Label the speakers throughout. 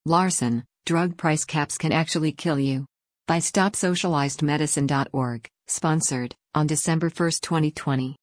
Speaker 1: Larson, drug price caps can actually kill you. By StopSocializedMedicine.org, sponsored, on December 1, 2020.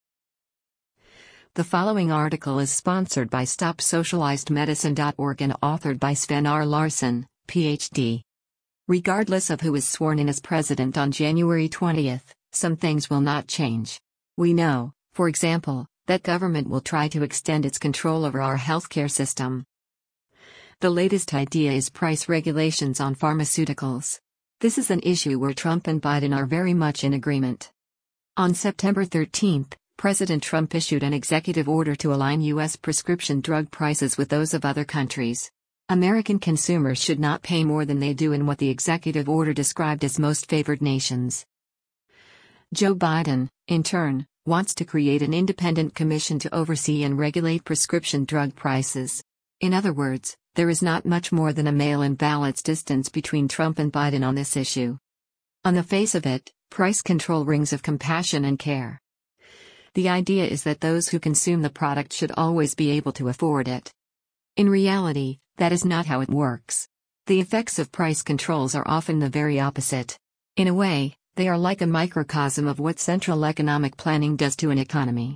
Speaker 1: The following article is sponsored by StopSocializedMedicine.org and authored by Sven R. Larson, Ph.D. Regardless of who is sworn in as president on January 20, some things will not change. We know, for example, that government will try to extend its control over our healthcare system. The latest idea is price regulations on pharmaceuticals. This is an issue where Trump and Biden are very much in agreement. On September 13, President Trump issued an executive order to align U.S. prescription drug prices with those of other countries. American consumers should not pay more than they do in what the executive order described as most favored nations. Joe Biden, in turn, wants to create an independent commission to oversee and regulate prescription drug prices. In other words, there is not much more than a mail-in ballot's distance between Trump and Biden on this issue. On the face of it, price control rings of compassion and care. The idea is that those who consume the product should always be able to afford it. In reality, that is not how it works. The effects of price controls are often the very opposite. In a way, they are like a microcosm of what central economic planning does to an economy.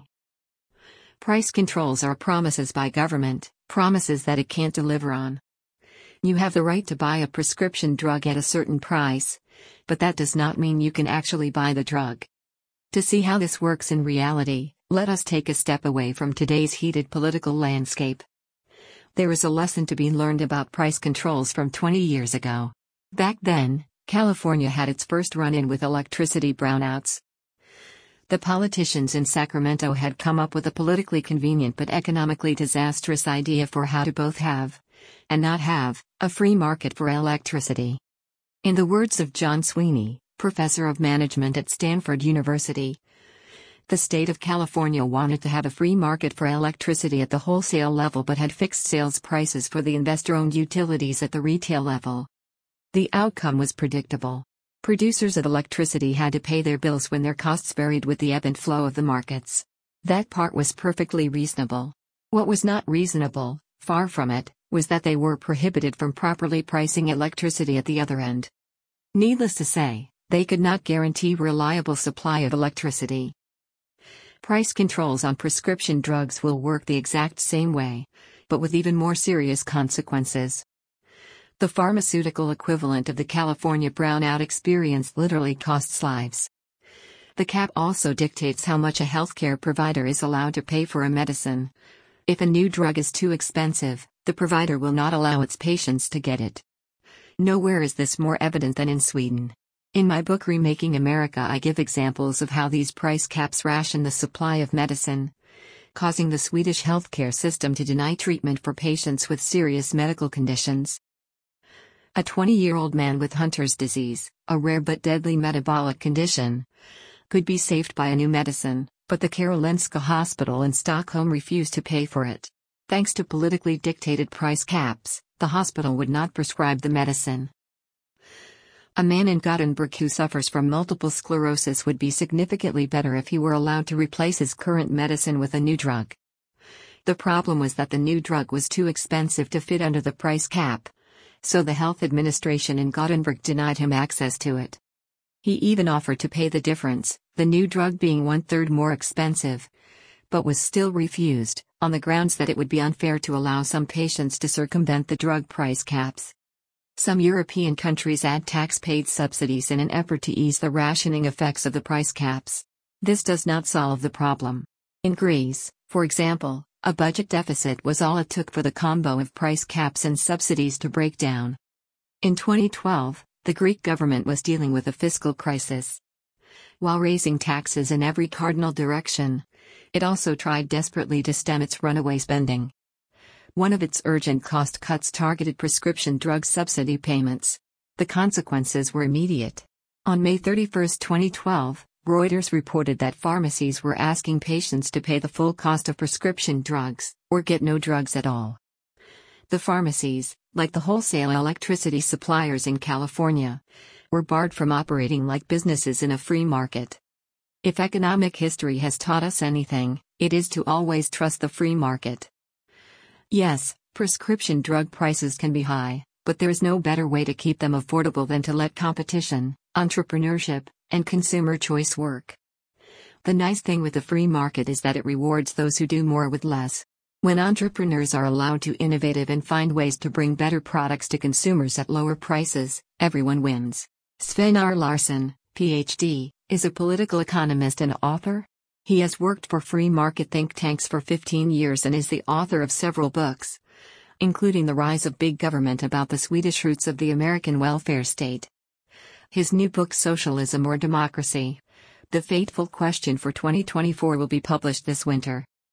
Speaker 1: Price controls are promises by government, promises that it can't deliver on. You have the right to buy a prescription drug at a certain price, but that does not mean you can actually buy the drug. To see how this works in reality, let us take a step away from today's heated political landscape. There is a lesson to be learned about price controls from 20 years ago. Back then, California had its first run-in with electricity brownouts. The politicians in Sacramento had come up with a politically convenient but economically disastrous idea for how to both have, and not have, a free market for electricity. In the words of John Sweeney, professor of management at Stanford University, the state of California wanted to have a free market for electricity at the wholesale level but had fixed sales prices for the investor-owned utilities at the retail level. The outcome was predictable. Producers of electricity had to pay their bills when their costs varied with the ebb and flow of the markets. That part was perfectly reasonable. What was not reasonable, far from it, was that they were prohibited from properly pricing electricity at the other end. Needless to say, they could not guarantee reliable supply of electricity. Price controls on prescription drugs will work the exact same way, but with even more serious consequences. The pharmaceutical equivalent of the California brownout experience literally costs lives. The cap also dictates how much a healthcare provider is allowed to pay for a medicine. If a new drug is too expensive, the provider will not allow its patients to get it. Nowhere is this more evident than in Sweden. In my book Remaking America, I give examples of how these price caps ration the supply of medicine, causing the Swedish healthcare system to deny treatment for patients with serious medical conditions. A 20-year-old man with Hunter's disease, a rare but deadly metabolic condition, could be saved by a new medicine, but the Karolinska Hospital in Stockholm refused to pay for it. Thanks to politically dictated price caps, the hospital would not prescribe the medicine. A man in Gothenburg who suffers from multiple sclerosis would be significantly better if he were allowed to replace his current medicine with a new drug. The problem was that the new drug was too expensive to fit under the price cap, so the health administration in Gothenburg denied him access to it. He even offered to pay the difference, the new drug being 1/3 more expensive, but was still refused, on the grounds that it would be unfair to allow some patients to circumvent the drug price caps. Some European countries add tax-paid subsidies in an effort to ease the rationing effects of the price caps. This does not solve the problem. In Greece, for example, a budget deficit was all it took for the combo of price caps and subsidies to break down. In 2012, the Greek government was dealing with a fiscal crisis. While raising taxes in every cardinal direction, it also tried desperately to stem its runaway spending. One of its urgent cost cuts targeted prescription drug subsidy payments. The consequences were immediate. On May 31, 2012, Reuters reported that pharmacies were asking patients to pay the full cost of prescription drugs, or get no drugs at all. The pharmacies, like the wholesale electricity suppliers in California, were barred from operating like businesses in a free market. If economic history has taught us anything, it is to always trust the free market. Yes, Prescription drug prices can be high, but there is no better way to keep them affordable than to let competition, entrepreneurship, and consumer choice work. The nice thing with the free market is that it rewards those who do more with less. When entrepreneurs are allowed to innovate and find ways to bring better products to consumers at lower prices, everyone wins. Sven R. Larsson, Ph.D., is a political economist and author. He has worked for free market think tanks for 15 years and is the author of several books, including The Rise of Big Government about the Swedish roots of the American welfare state. His new book Socialism or Democracy? The Fateful Question for 2024 will be published this winter.